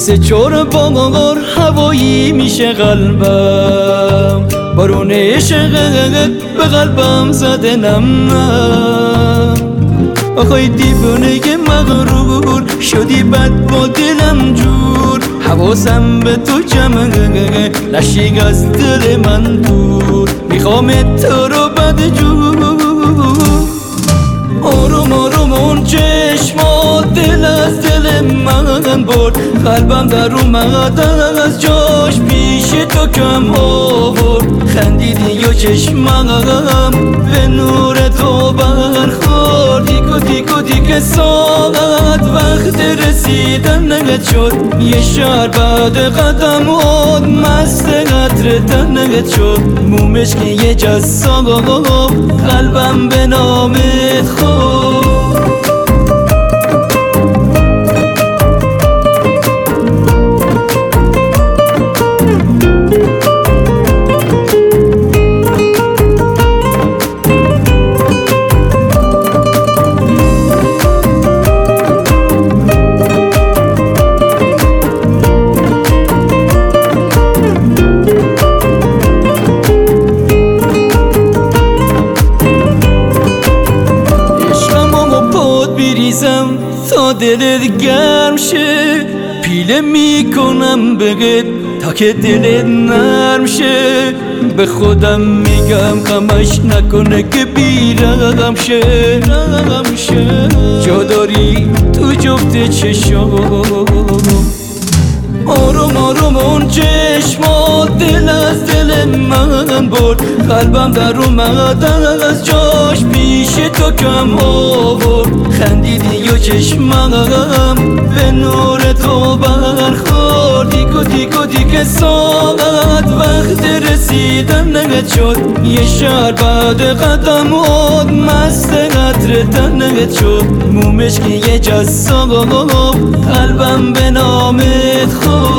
مثل چور بار هوایی میشه قلبم، بارون عشقت به قلبم زده نم. آخای دیوانه که مغرور شدی بد با دلم جور، حواسم به تو جمعه نشی از دل من دور، میخوام تو رو بد جور. آروم آروم اون چشمات دل از دل من برد، قلبم در اومد از جاش پیش تو کم آورد. خندیدی یا چشمم به نور تو برخورد، دیگه ساعت وقت رسیدن نگت شد، یه شهر بعد قدم آد مست قطر تنگت شد. مومش که یه جسام قلبم به نامت خود. تا دلت گرم شه، پیله میکنم بهت تا که دلت نرم شه. به خودم میگم غمش نکنه که بیرغم شه. جا داری تو جفت چشام، آروم آروم اون چشمات دل از دل من برد، قلبم در اومد از جاش پیش تو کم آورد. خندیدی یا چشمم به نور تو برخورد، دیگه ساعت وقت رسیدن نگت شد، یه شهر بعد قدم آد مست قطر تنگت شد. مومش که یه جسام قلبم به نامت خود.